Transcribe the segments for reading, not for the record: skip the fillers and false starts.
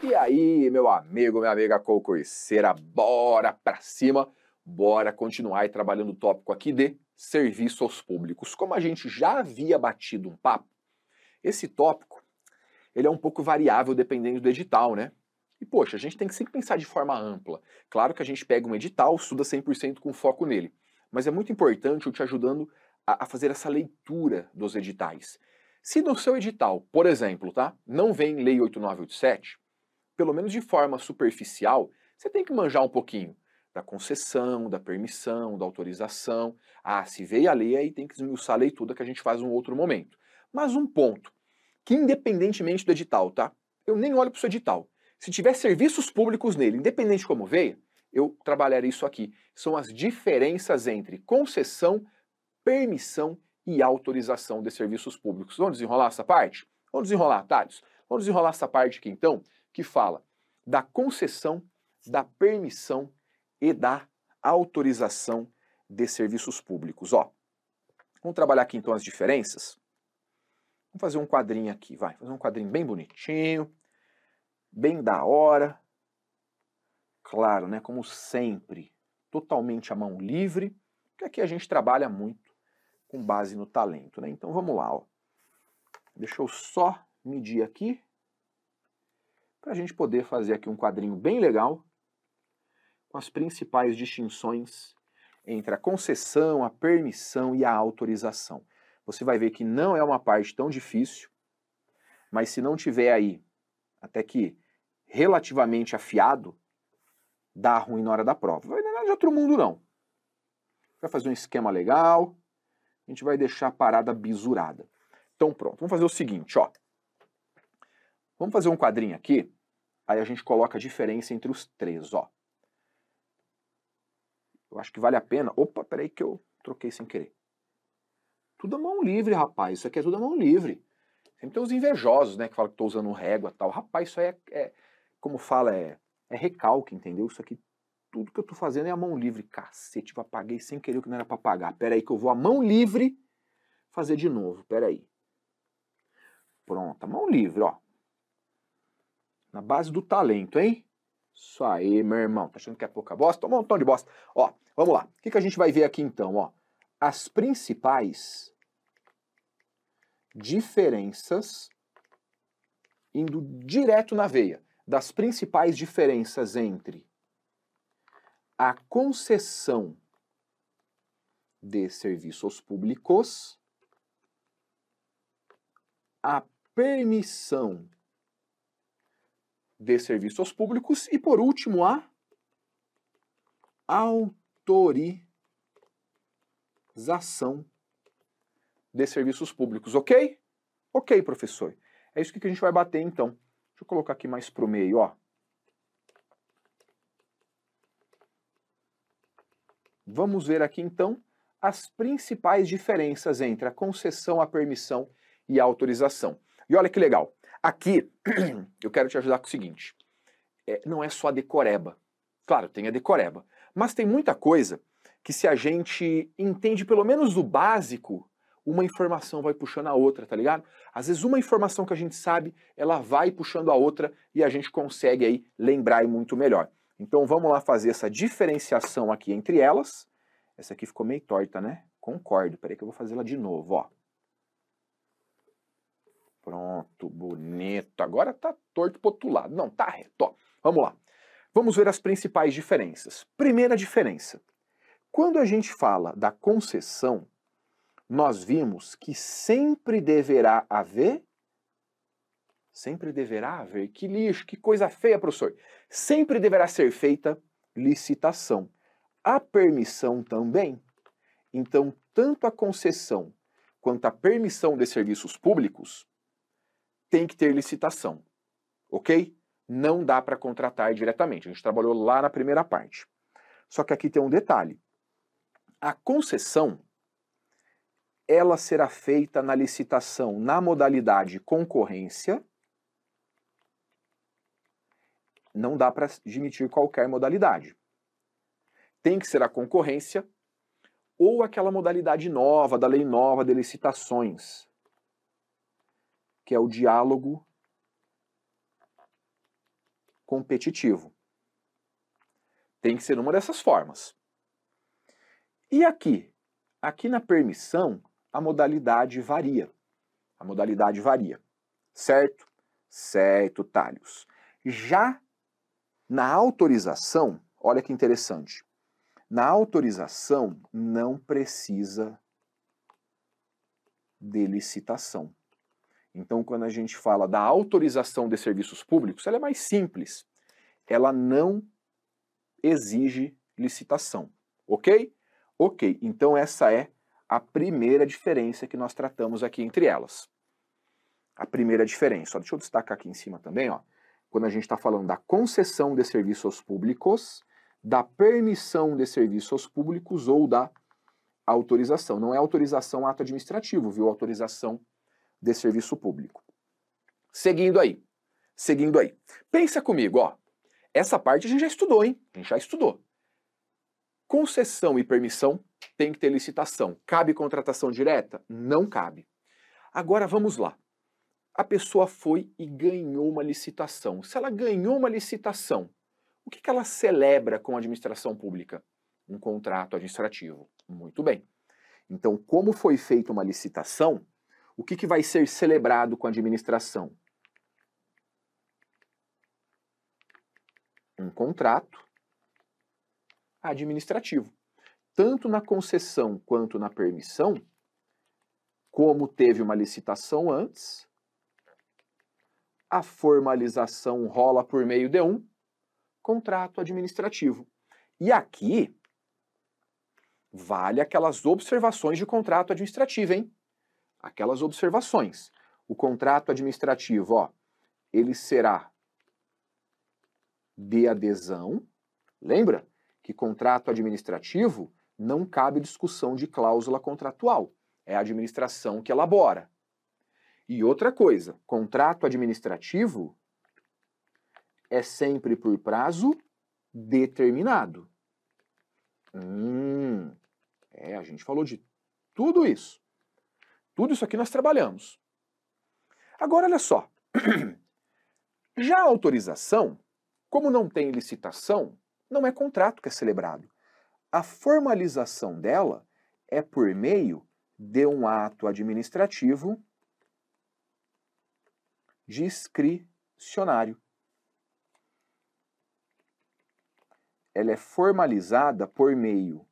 E aí, meu amigo, minha amiga concurseira, bora pra cima, bora continuar aí trabalhando o tópico aqui de serviço aos públicos. Como a gente já havia batido um papo, esse tópico, ele é um pouco variável dependendo do edital, né? E poxa, a gente tem que sempre pensar de forma ampla. Claro que a gente pega um edital, estuda 100% com foco nele, mas é muito importante eu te ajudando a fazer essa leitura dos editais. Se no seu edital, por exemplo, tá, não vem Lei 8987, pelo menos de forma superficial, você tem que manjar um pouquinho da concessão, da permissão, da autorização. Ah, se veio a lei, aí tem que esmiuçar a lei toda que a gente faz em um outro momento. Mas um ponto, que independentemente do edital, tá? Eu nem olho para o seu edital. Se tiver serviços públicos nele, independente de como veio, eu trabalharei isso aqui. São as diferenças entre concessão, permissão e autorização de serviços públicos. Vamos desenrolar essa parte? Vamos desenrolar, Thales? Vamos desenrolar essa parte aqui, então, que fala da concessão, da permissão e da autorização de serviços públicos. Ó, vamos trabalhar aqui, então, as diferenças. Vamos fazer um quadrinho aqui, vai. Fazer um quadrinho bem bonitinho, bem da hora. Claro, né, como sempre, totalmente à mão livre, porque aqui a gente trabalha muito com base no talento, né? Então vamos lá, ó. Deixa eu só medir aqui, para a gente poder fazer aqui um quadrinho bem legal, com as principais distinções entre a concessão, a permissão e a autorização. Você vai ver que não é uma parte tão difícil, mas se não tiver aí, até que relativamente afiado, dá ruim na hora da prova. Não vai dar nada de outro mundo, não. Vai fazer um esquema legal, a gente vai deixar a parada bisurada. Então pronto, vamos fazer o seguinte, ó. Vamos fazer um quadrinho aqui, aí a gente coloca a diferença entre os três, ó. Eu acho que vale a pena... Opa, peraí que eu troquei sem querer. Tudo a mão livre, rapaz, isso aqui é tudo a mão livre. Sempre tem os invejosos, né, que falam que estou usando régua e tal. Rapaz, isso aí como fala, é recalque, entendeu? Isso aqui, tudo que eu tô fazendo é a mão livre. Cacete, eu apaguei sem querer o que não era pra pagar. Pera aí que eu vou a mão livre fazer de novo, pera aí. Pronto, a mão livre, ó. Na base do talento, hein? Isso aí, meu irmão. Tá achando que é pouca bosta? Um montão de bosta. Ó, vamos lá. O que a gente vai ver aqui então, ó? As principais diferenças, indo direto na veia, das principais diferenças entre a concessão de serviços públicos, a permissão de serviços públicos e, por último, a autorização de serviços públicos, ok? Ok, professor. É isso que a gente vai bater, então. Deixa eu colocar aqui mais pro meio, ó. Vamos ver aqui, então, as principais diferenças entre a concessão, a permissão e a autorização. E olha que legal. Aqui, eu quero te ajudar com o seguinte. Não é só a decoreba. Claro, tem a decoreba. Mas tem muita coisa que, se a gente entende pelo menos o básico, uma informação vai puxando a outra, tá ligado? Às vezes uma informação que a gente sabe, ela vai puxando a outra e a gente consegue aí lembrar muito melhor. Então vamos lá fazer essa diferenciação aqui entre elas. Essa aqui ficou meio torta, né? Concordo. Peraí que eu vou fazer ela de novo, ó. Pronto, bonito. Agora tá torto pro outro lado. Não, tá reto, ó. Vamos lá. Vamos ver as principais diferenças. Primeira diferença. Quando a gente fala da concessão, nós vimos que sempre deverá haver... Sempre deverá haver? Que lixo, que coisa feia, professor. Sempre deverá ser feita licitação. A permissão também. Então, tanto a concessão quanto a permissão de serviços públicos tem que ter licitação, ok? Não dá para contratar diretamente. A gente trabalhou lá na primeira parte. Só que aqui tem um detalhe. A concessão, ela será feita na licitação na modalidade concorrência. Não dá para admitir qualquer modalidade. Tem que ser a concorrência ou aquela modalidade nova, da lei nova de licitações, que é o diálogo competitivo. Tem que ser uma dessas formas. E aqui? Aqui na permissão, a modalidade varia. A modalidade varia. Certo? Certo, Thales. Já na autorização, olha que interessante. Na autorização não precisa de licitação. Então, quando a gente fala da autorização de serviços públicos, ela é mais simples. Ela não exige licitação. Ok? Ok. Então, essa é a primeira diferença que nós tratamos aqui entre elas. A primeira diferença. Ó, deixa eu destacar aqui em cima também, ó. Quando a gente está falando da concessão de serviços públicos, da permissão de serviços públicos ou da autorização. Não é autorização ato administrativo, viu? Autorização de serviço público. Seguindo aí. Seguindo aí. Pensa comigo, ó. Essa parte a gente já estudou, hein? A gente já estudou. Concessão e permissão tem que ter licitação. Cabe contratação direta? Não cabe. Agora vamos lá. A pessoa foi e ganhou uma licitação. Se ela ganhou uma licitação, o que ela celebra com a administração pública? Um contrato administrativo. Muito bem. Então, como foi feita uma licitação, o que vai ser celebrado com a administração? Um contrato administrativo. Tanto na concessão quanto na permissão, como teve uma licitação antes, a formalização rola por meio de um contrato administrativo. E aqui vale aquelas observações de contrato administrativo, hein? Aquelas observações. O contrato administrativo, ó, ele será de adesão. Lembra que contrato administrativo não cabe discussão de cláusula contratual. É a administração que elabora. E outra coisa, contrato administrativo é sempre por prazo determinado. A gente falou de tudo isso. Tudo isso aqui nós trabalhamos. Agora, olha só. Já a autorização, como não tem licitação, não é contrato que é celebrado. A formalização dela é por meio de um ato administrativo discricionário. Ela é formalizada por meio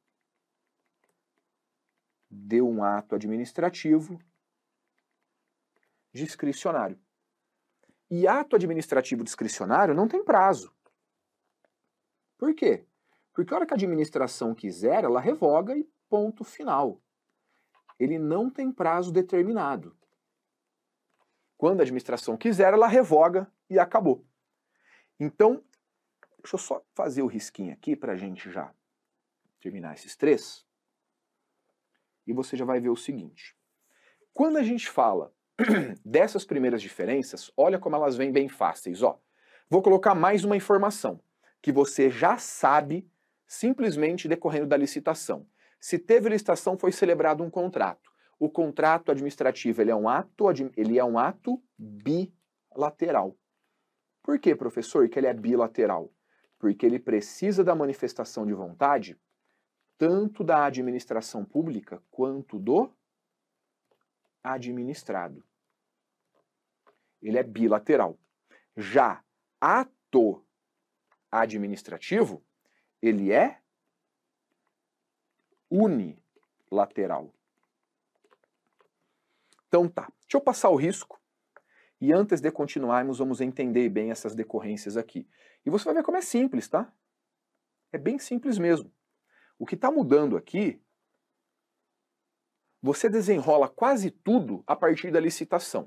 de um ato administrativo discricionário. E ato administrativo discricionário não tem prazo. Por quê? Porque a hora que a administração quiser, ela revoga e ponto final. Ele não tem prazo determinado. Quando a administração quiser, ela revoga e acabou. Então, deixa eu só fazer o risquinho aqui para a gente já terminar esses três. E você já vai ver o seguinte. Quando a gente fala dessas primeiras diferenças, olha como elas vêm bem fáceis. Ó, vou colocar mais uma informação que você já sabe simplesmente decorrendo da licitação. Se teve licitação, foi celebrado um contrato. O contrato administrativo ele é um ato bilateral. Por que, professor, que ele é bilateral? Porque ele precisa da manifestação de vontade tanto da administração pública quanto do administrado. Ele é bilateral. Já ato administrativo, ele é unilateral. Então tá, deixa eu passar o risco e antes de continuarmos vamos entender bem essas decorrências aqui. E você vai ver como é simples, tá? É bem simples mesmo. O que está mudando aqui, você desenrola quase tudo a partir da licitação.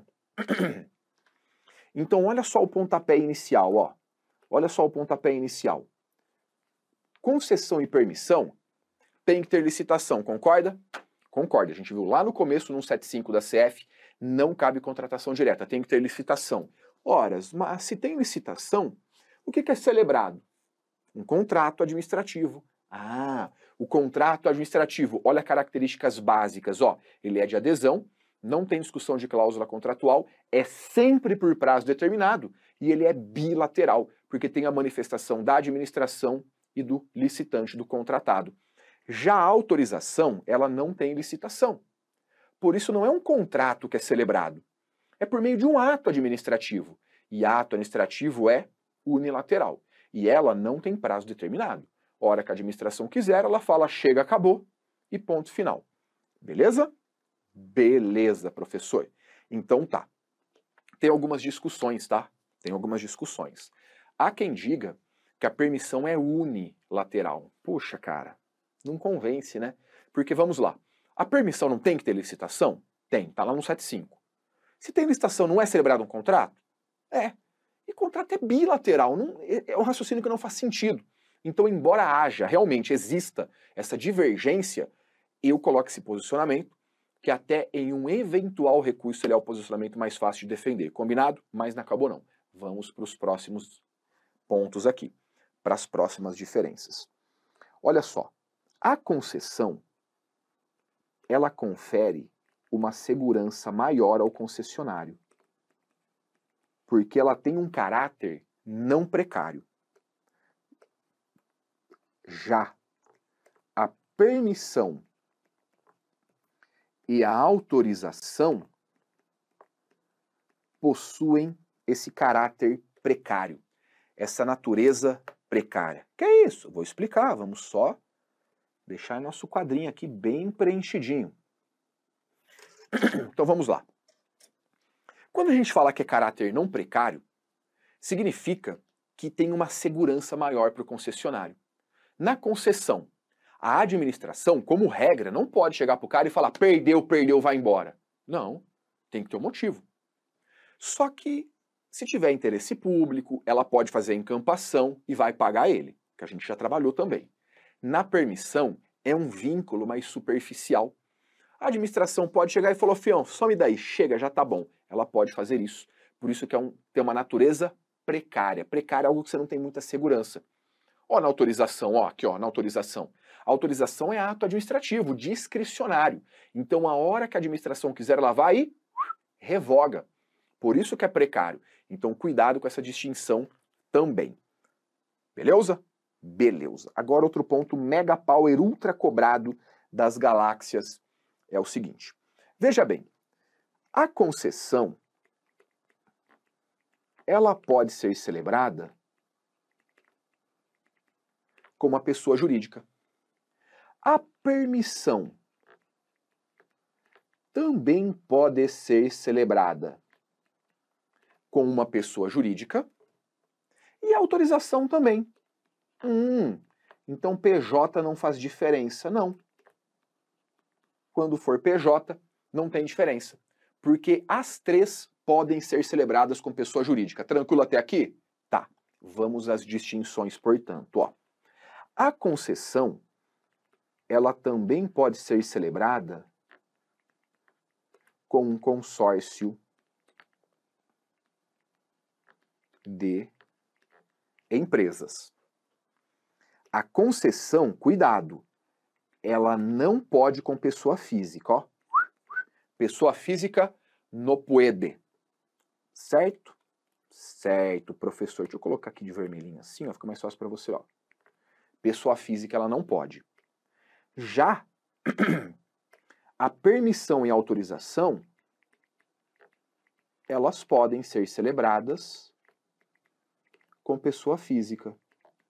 Então olha só o pontapé inicial, ó. Olha só o pontapé inicial. Concessão e permissão tem que ter licitação, concorda? Concorda, a gente viu lá no começo, no 175 da CF, não cabe contratação direta, tem que ter licitação. Ora, mas se tem licitação, o que é celebrado? Um contrato administrativo. Ah, o contrato administrativo, olha características básicas, ó, ele é de adesão, não tem discussão de cláusula contratual, é sempre por prazo determinado e ele é bilateral, porque tem a manifestação da administração e do licitante, do contratado. Já a autorização, ela não tem licitação. Por isso não é um contrato que é celebrado, é por meio de um ato administrativo. E ato administrativo é unilateral. E ela não tem prazo determinado. Hora que a administração quiser, ela fala chega, acabou e ponto final. Beleza? Beleza, professor. Então tá. Tem algumas discussões, tá? Tem algumas discussões. Há quem diga que a permissão é unilateral. Puxa, cara, não convence, né? Porque vamos lá. A permissão não tem que ter licitação? Tem, tá lá no 75. Se tem licitação, não é celebrado um contrato? É. E contrato é bilateral, não, é um raciocínio que não faz sentido. Então, embora haja, realmente exista essa divergência, eu coloco esse posicionamento, que até em um eventual recurso ele é o posicionamento mais fácil de defender. Combinado? Mas não acabou não. Vamos para os próximos pontos aqui, para as próximas diferenças. Olha só, a concessão, ela confere uma segurança maior ao concessionário, porque ela tem um caráter não precário. Já a permissão e a autorização possuem esse caráter precário, essa natureza precária. Que é isso? Vou explicar, vamos só deixar nosso quadrinho aqui bem preenchidinho. Então vamos lá. Quando a gente fala que é caráter não precário, significa que tem uma segurança maior para o concessionário. Na concessão, a administração, como regra, não pode chegar para o cara e falar perdeu, vai embora. Não, tem que ter um motivo. Só que, se tiver interesse público, ela pode fazer a encampação e vai pagar ele, que a gente já trabalhou também. Na permissão, é um vínculo mais superficial. A administração pode chegar e falar, fião, some daí, chega, já tá bom. Ela pode fazer isso. Por isso que tem uma natureza precária. Precária é algo que você não tem muita segurança. Ó, na autorização, ó, aqui ó, na autorização. A autorização é ato administrativo, discricionário. Então, a hora que a administração quiser, ela vai e revoga. Por isso que é precário. Então, cuidado com essa distinção também. Beleza? Beleza. Agora, outro ponto mega power ultra cobrado das galáxias é o seguinte. Veja bem, a concessão, ela pode ser celebrada como uma pessoa jurídica. A permissão também pode ser celebrada com uma pessoa jurídica e a autorização também. Então PJ não faz diferença, não. Quando for PJ, não tem diferença, porque as três podem ser celebradas com pessoa jurídica. Tranquilo até aqui? Tá. Vamos às distinções, portanto, ó. A concessão, ela também pode ser celebrada com um consórcio de empresas. A concessão, cuidado, ela não pode com pessoa física, ó. Pessoa física no puede. Certo? Certo, professor. Deixa eu colocar aqui de vermelhinho assim, ó, fica mais fácil para você, ó. Pessoa física, ela não pode. Já a permissão e a autorização, elas podem ser celebradas com pessoa física.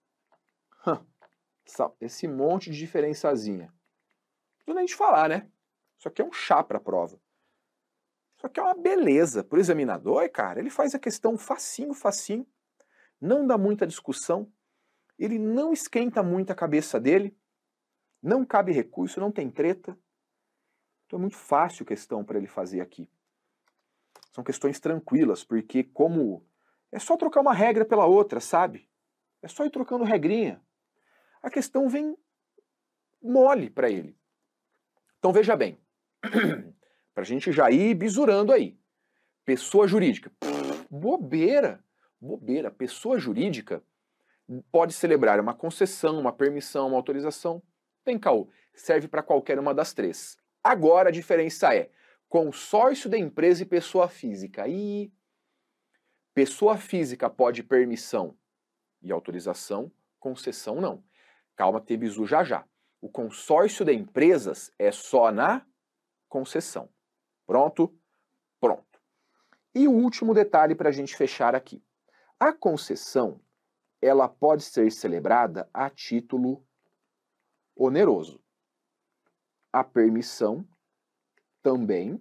Esse monte de diferençazinha. Não precisa nem de falar, né? Isso aqui é um chá para a prova. Isso aqui é uma beleza. Para o examinador, cara, ele faz a questão facinho, facinho. Não dá muita discussão. Ele não esquenta muito a cabeça dele. Não cabe recurso, não tem treta. Então é muito fácil questão para ele fazer aqui. São questões tranquilas, porque como... é só trocar uma regra pela outra, sabe? É só ir trocando regrinha. A questão vem mole para ele. Então veja bem, para a gente já ir bisurando aí. Pessoa jurídica, bobeira, bobeira. Pessoa jurídica pode celebrar uma concessão, uma permissão, uma autorização. Tem caô, serve para qualquer uma das três. Agora a diferença é, consórcio da empresa e pessoa física. E pessoa física pode permissão e autorização, concessão não. Calma, tem bizu já já. O consórcio de empresas é só na concessão. Pronto? Pronto. E o último detalhe para a gente fechar aqui. A concessão, ela pode ser celebrada a título oneroso. A permissão também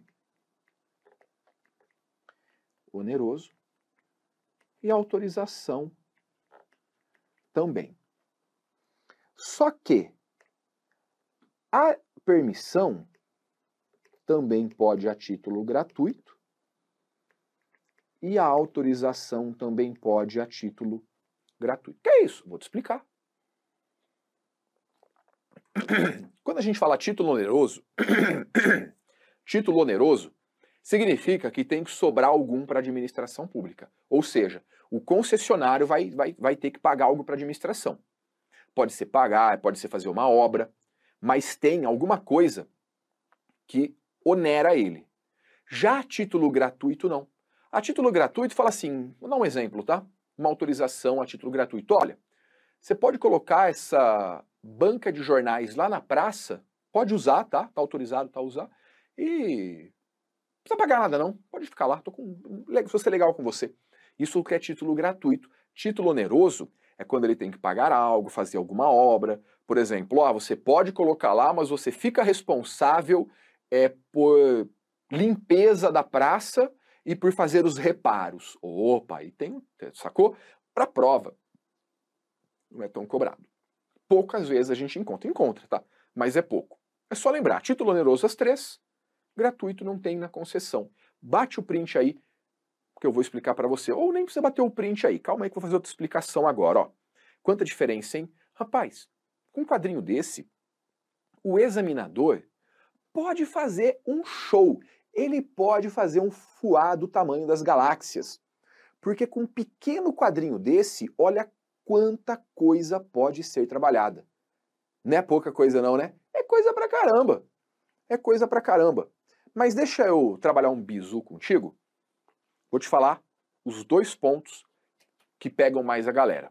oneroso e a autorização também. Só que a permissão também pode a título gratuito e a autorização também pode a título gratuito. Que é isso? Vou te explicar. Quando a gente fala título oneroso, título oneroso significa que tem que sobrar algum para a administração pública. Ou seja, o concessionário vai ter que pagar algo para a administração. Pode ser pagar, pode ser fazer uma obra, mas tem alguma coisa que onera ele. Já a título gratuito, não. A título gratuito fala assim, vou dar um exemplo, tá? Uma autorização a título gratuito. Olha, você pode colocar essa banca de jornais lá na praça, pode usar, tá? Tá autorizado, tá a usar, e não precisa pagar nada não, pode ficar lá, vou ser legal com você. Isso que é título gratuito. Título oneroso é quando ele tem que pagar algo, fazer alguma obra. Por exemplo, você pode colocar lá, mas você fica responsável por limpeza da praça e por fazer os reparos. Opa, aí tem, sacou? Para prova. Não é tão cobrado. Poucas vezes a gente encontra, tá? Mas é pouco. É só lembrar, título oneroso as 3, gratuito não tem na concessão. Bate o print aí, que eu vou explicar para você. Ou nem precisa bater o print aí. Calma aí que eu vou fazer outra explicação agora, ó. Quanta diferença, hein? Rapaz, com um quadrinho desse, o examinador pode fazer um show. Ele pode fazer um fuá do tamanho das galáxias. Porque com um pequeno quadrinho desse, olha quanta coisa pode ser trabalhada. Não é pouca coisa não, né? É coisa pra caramba. É coisa pra caramba. Mas deixa eu trabalhar um bizu contigo. Vou te falar os 2 pontos que pegam mais a galera.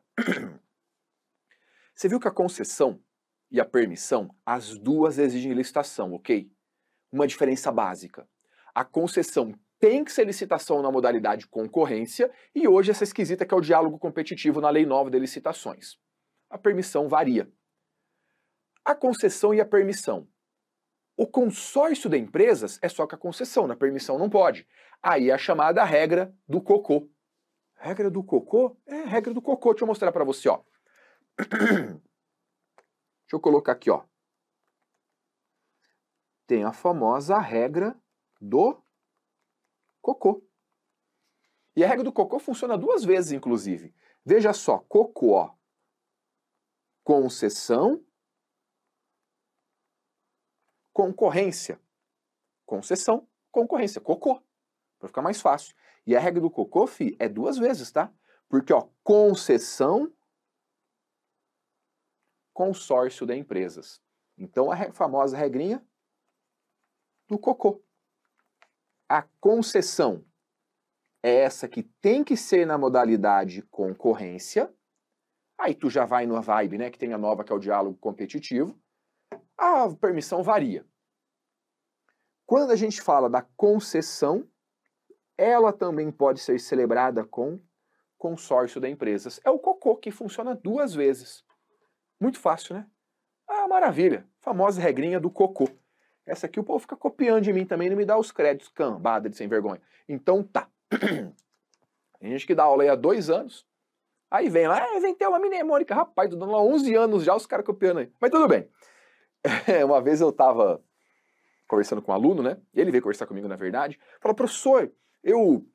Você viu que a concessão e a permissão, as duas exigem licitação, ok? Uma diferença básica. A concessão tem que ser licitação na modalidade concorrência e hoje essa esquisita que é o diálogo competitivo na Lei Nova de Licitações. A permissão varia. A concessão e a permissão. O consórcio de empresas é só com a concessão, na permissão não pode. Aí é a chamada regra do cocô. Regra do cocô? É, regra do cocô. Deixa eu mostrar para você, ó. Deixa eu colocar aqui, ó. Tem a famosa regra do cocô. E a regra do cocô funciona 2 vezes, inclusive. Veja só, cocô, ó. Concessão, concorrência. Concessão, concorrência. Cocô. Para ficar mais fácil. E a regra do cocô, é 2 vezes, tá? Porque, ó, concessão, consórcio de empresas. Então, a famosa regrinha do cocô. A concessão é essa que tem que ser na modalidade concorrência. Aí tu já vai numa vibe, né, que tem a nova, que é o diálogo competitivo. A permissão varia. Quando a gente fala da concessão, ela também pode ser celebrada com consórcio de empresas. É o cocô que funciona 2 vezes. Muito fácil, né? Ah, maravilha. Famosa regrinha do cocô. Essa aqui o povo fica copiando de mim também, não me dá os créditos, cambada de sem vergonha. Então tá. Tem gente que dá aula aí há 2 anos, aí vem lá, vem ter uma mnemônica. Rapaz, tô dando lá 11 anos já, os caras copiando aí. Mas tudo bem. Uma vez eu tava conversando com um aluno, né? Ele veio conversar comigo, na verdade. Falou, professor, eu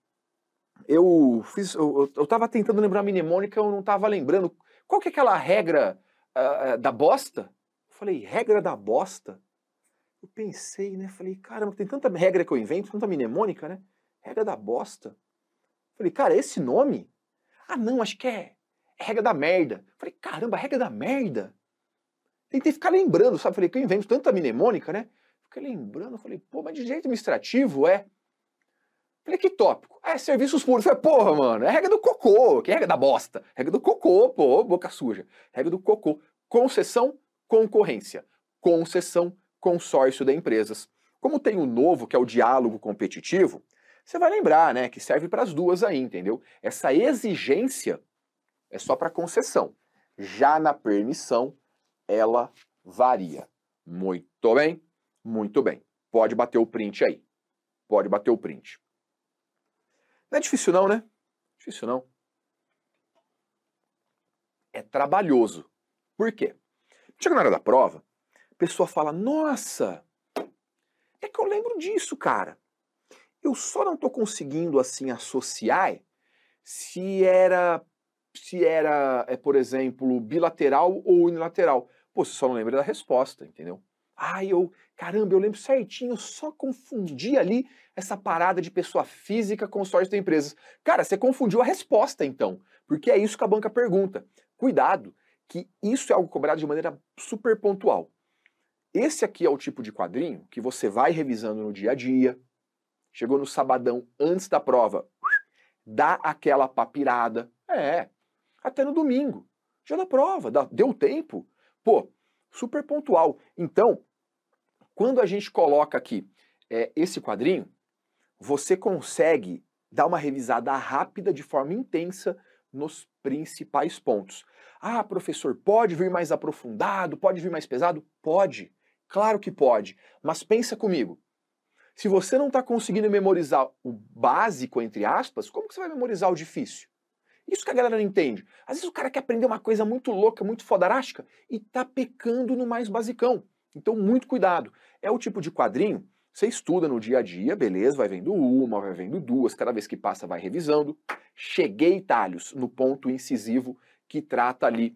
tava tentando lembrar a mnemônica, eu não tava lembrando. Qual que é aquela regra da bosta? Eu falei, regra da bosta? Eu pensei, né? Falei, caramba, tem tanta regra que eu invento, tanta mnemônica, né? Regra da bosta. Falei, cara, esse nome? Ah, não, acho que é regra da merda. Falei, caramba, regra da merda? Tentei ficar lembrando, sabe? Falei, que eu invento tanta mnemônica, né? Fiquei lembrando, falei, pô, mas de direito administrativo é? Falei, que tópico? Ah, é serviços públicos. Falei, porra, mano, é regra do cocô, que é regra da bosta. Regra do cocô, pô, boca suja. Regra do cocô. Concessão, concorrência. Concessão, consórcio de empresas. Como tem o novo, que é o diálogo competitivo, você vai lembrar, né, que serve para as duas aí, entendeu? Essa exigência é só para concessão. Já na permissão, ela varia. Muito bem, muito bem. Pode bater o print aí. Pode bater o print. Não é difícil não, né? Difícil não. É trabalhoso. Por quê? Chega na hora da prova, a pessoa fala, nossa, é que eu lembro disso, cara. Eu só não tô conseguindo, assim, associar se era, por exemplo, bilateral ou unilateral. Pô, você só não lembra da resposta, entendeu? Caramba, eu lembro certinho, eu só confundi ali essa parada de pessoa física com consórcio de empresas. Cara, você confundiu a resposta, então, porque é isso que a banca pergunta. Cuidado, que isso é algo cobrado de maneira super pontual. Esse aqui é o tipo de quadrinho que você vai revisando no dia a dia, chegou no sabadão antes da prova, dá aquela papirada, até no domingo, já na prova, deu tempo, pô, super pontual. Então, quando a gente coloca aqui esse quadrinho, você consegue dar uma revisada rápida de forma intensa nos principais pontos. Ah, professor, pode vir mais aprofundado, pode vir mais pesado? Pode, claro que pode, mas pensa comigo. Se você não está conseguindo memorizar o básico, entre aspas, como que você vai memorizar o difícil? Isso que a galera não entende. Às vezes o cara quer aprender uma coisa muito louca, muito fodarástica, e tá pecando no mais basicão. Então, muito cuidado. É o tipo de quadrinho, você estuda no dia a dia, beleza, vai vendo uma, vai vendo duas, cada vez que passa vai revisando. Cheguei, Talhos, no ponto incisivo que trata ali.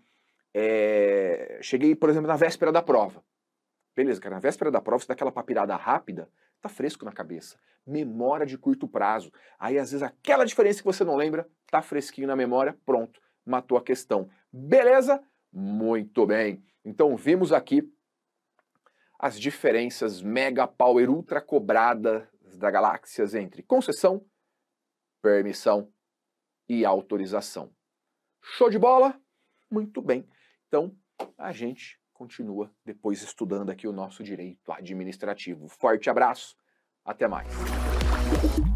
Cheguei, por exemplo, na véspera da prova. Beleza, cara, na véspera da prova, você dá aquela papirada rápida, tá fresco na cabeça. Memória de curto prazo. Aí, às vezes, aquela diferença que você não lembra, tá fresquinho na memória, pronto, matou a questão. Beleza? Muito bem. Então, vimos aqui as diferenças mega power ultra cobradas das galáxias entre concessão, permissão e autorização. Show de bola? Muito bem. Então, a gente continua depois estudando aqui o nosso direito administrativo. Forte abraço, até mais.